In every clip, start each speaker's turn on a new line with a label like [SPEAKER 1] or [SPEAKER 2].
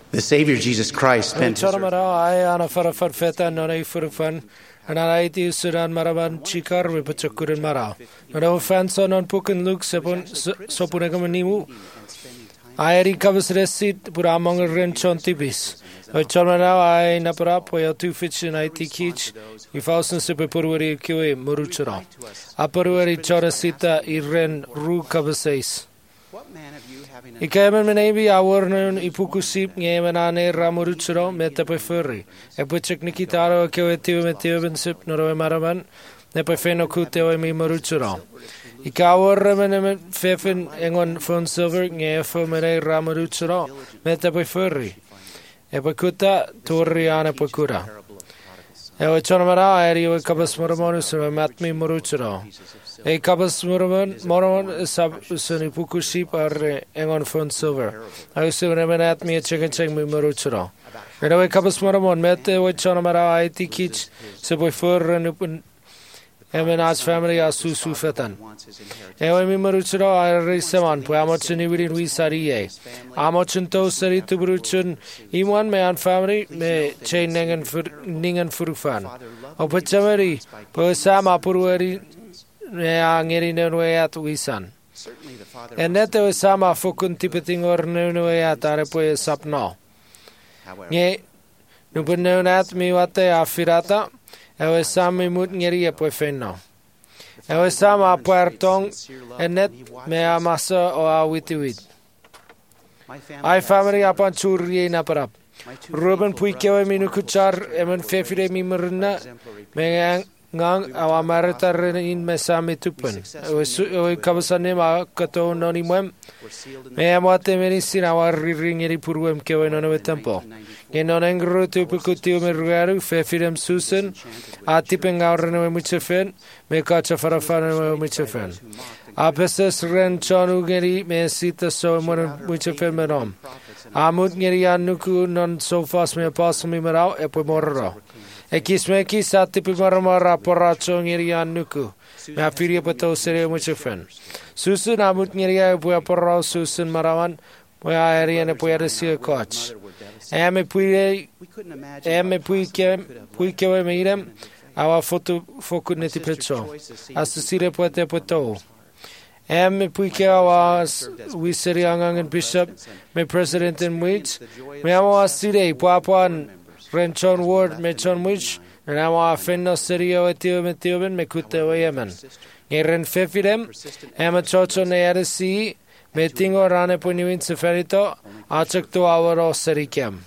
[SPEAKER 1] The Savior Jesus Christ spent his earthly
[SPEAKER 2] Analaiti sudan maraban chikar vipachakurin mara. Nado fanso non pukin luk sopunegam Aeri covers receipt puramong ren chontibis. Cholmanao I napara poya two fitch and IT kich. If also super pururi kiwi muruchura. Apururi chorasita iren ru covers. Ikamen menebi awarnon ipukusip ngemenane ramuruchuro metapefuri. Epuchek nikitaro kewetiu metiubensip noro maravan. Nepefeno kuteo mi muruchuro. Ikawar remen fefen engon fon silver ngefo mene ramuruchuro metapefuri. Epakuta turriana pakura. Ewa chonamara eri kabas moromonus matmi muruchuro. E kabas moron sab suni pukuship ar engon fon silver. I se remenat mi chicken check mi muruchuro. Ewa kabas moromon mete we chonamara IT kich se boy for nupen Emenaz family asu sufetan. Ewa mi muruchuro ar seman po amochni wirin wi sariye. Amochn to sari tubruchun iman me an family me chain ningen furufan. Opachamari po sama purwari ngeri nenwayat wisan. Enete we sama fokun tipeting or nenwayat arepoe sapno. Nye nupenonat mi wate afirata. Ewe sama mut ngeri epoe fenno. Ewe sama puertong enet me amasa o awitiwit. Ai family apan churri na parap. Ruben puikewe minukuchar emen fefire mi merna me ngang awamartar in mesami tupen. Ewe kabasane ma kato noni mwem. Me amate menisin awarringeri purwem kewe nono tempo. Enonengro tupukutiu me ruaru fefirem susen. Atipeng aurne muchefen. Me kacha farafane muchefen. Apeses ren chonu geri me sita so mon muchefen menom. Amut ngeri anuku non so fast me apostle me marau epo morro. Ekismeki satipi marmara poracho ngeri anuku. Me afiria pato sere muchefen. Susun amut ngeri epo porro susun marawan. Mo aeriane po eresi coach. Ame puike meirem awa foku neti pecho. Asusire poete poto. Ame puike awa wiseri angang bishop me president in which me awa sire puapuan renchon ward me chon which and awa fenno serio etioben me kute oyemen. Ngeren fefirem ame chocho ne eresi me tingo rane puniwin seferito achak to awaro serikem.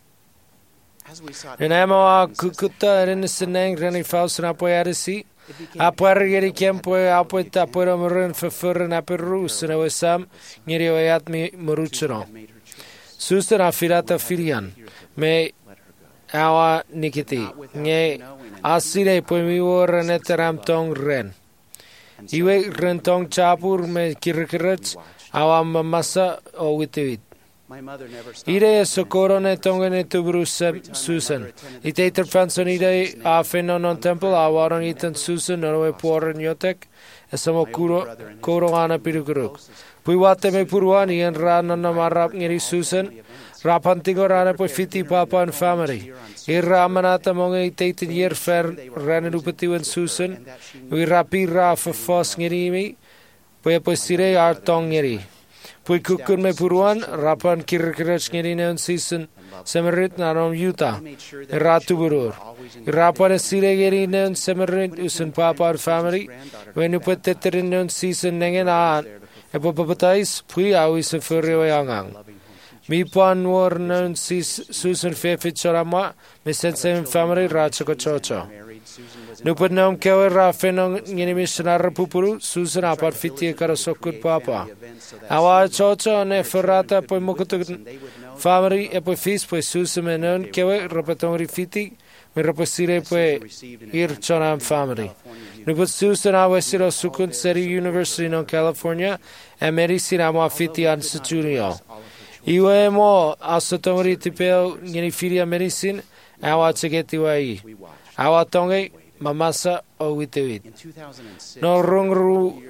[SPEAKER 2] Nenemo kukuta reneseneng reni fausna poerisi. Apuergeri kempo apueta pueromuren fefurren aperus nevesam ngiri oyat mi muruchero. Susten afirata filian me awa nikiti nge asire poemiwo reneteram tong ren. Iwe rentong chapur me kirkirach awa mamasa o witewit. Ide socorro ne tongene tubrus Susan. Ite interfanson ide a fenonon temple a waron itan Susan no poren yotek esamo kuro ana piruguruk. Puiwate me puruani en rana na marap ngiri Susan. Rapantigo rana po fiti papa and family. Iramanata monge ite year fer ranupati en Susan. We rapi ra for fos ngiri po sire ar tong ngiri. Pui kukun me puruan rapan kirkirach ngerineon season semerit narom Utah ratu burur rapan sire ngerineon semerit usun papa family when you put teterineon season nengen aan epopapatais pui awi se furre yangang mi pan war non susan fefit chorama me sense family rachako chocho Nuput nom kewe rafenong ngini missionar pupuru susan apar fiti kara sokut papa. Awa chocho ne ferrata poi mokutu family e poi fis poi susan menon kewe repetong rifiti me reposire poi ir chonam family. Nuput susan awa siro sukun seri University non California e merisin awa fiti an studio. Iwe mo asotong ritipeo ngini firia merisin awa chegeti wai. Awa tonge mamasa o witewit. No rungru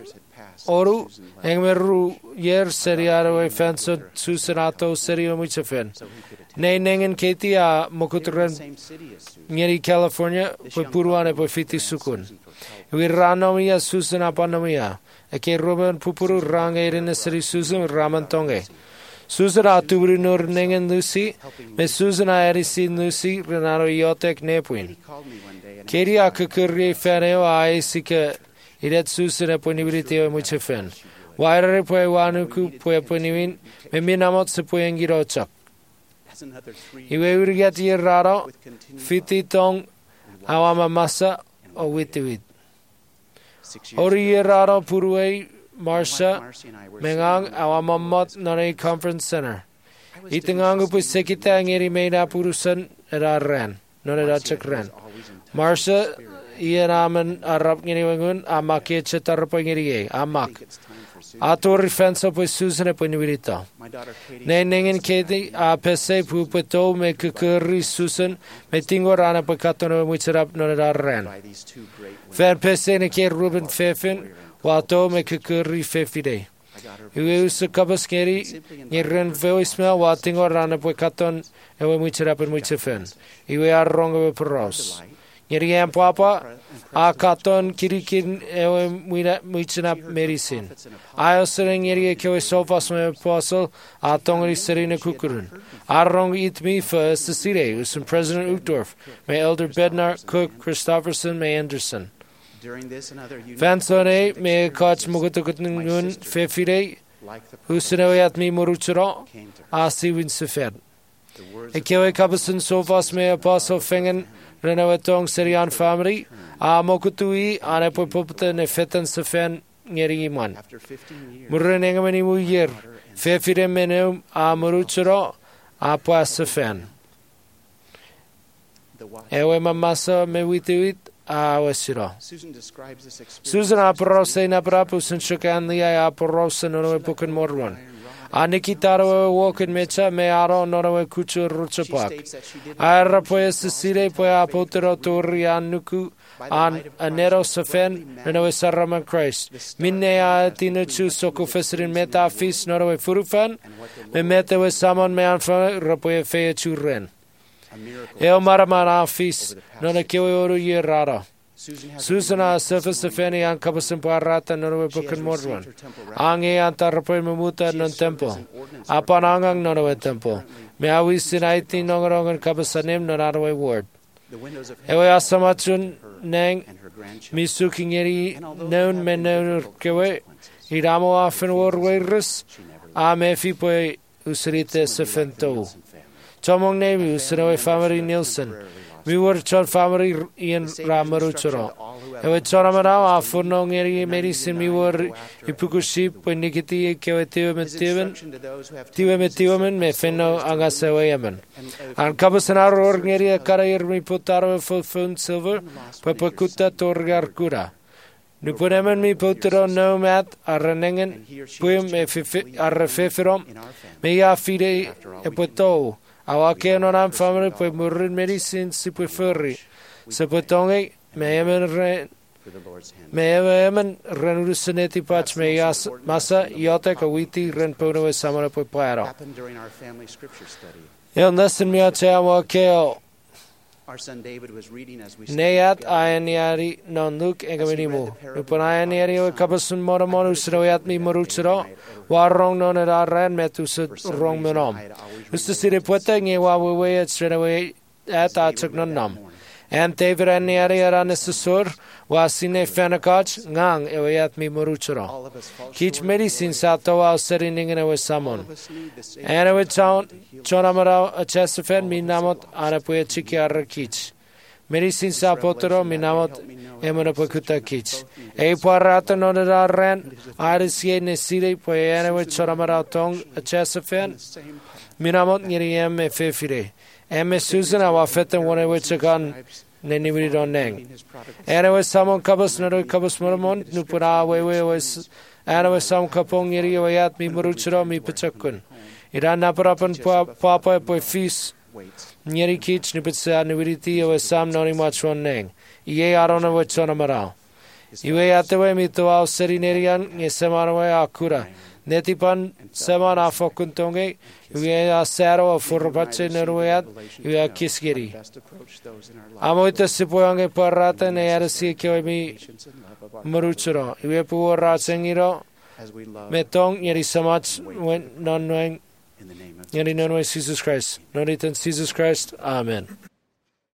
[SPEAKER 2] oru engmeru yer seriaro e fenso susanato serio mucha fen. Nei nengen keti a mokutren ngeri California po puruane po fiti sukun. We ranomia susana panomia. Eke Ruben pupuru rang erin seri susan ramantonge. Susana tubri nur nengen lusi me susana erisi lusi renaro yotek nepuin. Keri akukuri faneo aisika iret susana ponibiliteo mucha fen. Wairare po wanuku po ponivin me minamot se po engiro chak. Iwe urigati raro fiti tong awama masa o witiwit. Ori raro purue Marsha mengang awama mot nare conference center. Itangangu pu sekita ngeri meina purusan ran nore rachak ran. Marsha ieramen arab ngeri wangun amake chetar po ngeri amak. Ator fenso po susane po nivirita. Nengen kedi a pese pu peto me kukuri susan me tingo rana po katono mucherap nore ran. Fan pese ne ke Ruben Fefin wato me kukuri fefide. Iwe usa kabas ngeri ngiren voicemail watingo rana po katon ewe mucherap en muchefen. Iwe arrongo po pros. Ngeri am papa a katon kirikin ewe muchenap medicine. Ayo sering ngeri kewe sofas me apostle a tongri serine kukurun. Arrong eat me first the sire usum President Uchtdorf, me Elder Bednar, Cook, Christofferson, me Anderson. Fansone me coach mugutukutngun fefide usinewayat me moruchero a siwin sefed. Ekewe kabasun sofas me apostle fengen renawetong serian family a mokutui ane popopte ne fetan sefen ngeri iman. Murenengamani mu yer fefide menum a moruchero a pas sefen. Ewe mamasa me wituit a wasiro. Susan aparose na prapusun shukan liya aparose no pukan morwan. Anikitaro woken mecha me aro norawe kuchu ruchapak. Ara poe sisire poe apotero tori anuku an anero safen norawe saraman Christ. Minne a tinuchu soko fesirin meta fis norawe furufan me meta we samon me anfa rapoe fea churen. Eo maramana fis nona kewe oru ye rara. Susana surface feni an kabasin parata norawe pukan morwan. Ange antarapoe memuta non tempo. Apan angang norawe tempo. Me awi sinaiti nongarongan kabasanim norawe ward. Ewe asamachun nang misuking eri non menur kewe. Iramo afen warweris. Amefi poe usrite sefento. Chomong nevi usrawe family Nielsen. We were chon family Ian Ramaruchoro. Ewe choramara afurno ngeri medicine mi were ipukuship when nikiti kewetive metiven me feno angasewe yemen. And kabasanar or ngeri karair mi putaro fun silver papakuta torgar kura. Nupunemen mi putero no mat arrenengen puim arrefeferom me ya fide epoto. Awake non am family poi murin medicine si poi furri. Se potonge me emen renuruseneti pach me yas masa yote kawiti ren pono e samana poi paro. El lesson mi ache awakeo. Neyat ayaniari non luk engaminimu. Nupon ayaniari o kabasun moramonu sroyat mi moruchero. Warong non era ren metus rong menom. Ustasire puete nge wawe at srenawe at achak non nam. And David ayaniari era necessor wasine fenakach ngang ewayat mi moruchero. Kich medicine sato al serining in a samon. And a chonamara a chesafen mi namot anapuya chikiara kich. Medicine sapotero mi namot emanapakuta kich. E parata non era ren, arisie nesire poyana chonamara tong a chesafen. Minamot niriem e fefire. Eme Susan awafetan one which a gun. Nenibri don neng. Anyway, someone kabas no kabas moramon, nupura wewe was anyway some kapong yeri wayat mi muruchro mi pachakun. Iran naparapan papa po fis nyeri kich nipitsa niviriti o sam noni machon neng. Ye arona wachona mara. Iwe atewe mito serinerian nge semanawe akura. Netipan seman afokuntonge iwe asero furpache neruat iwe kiskiri. Amoita sipoyange parrata ne yarasi kyomi maruchuro. Iwe puwa sengiro metong yeri samach non noeng yeri non Jesus Christ. Nonitan Jesus Christ. Amen.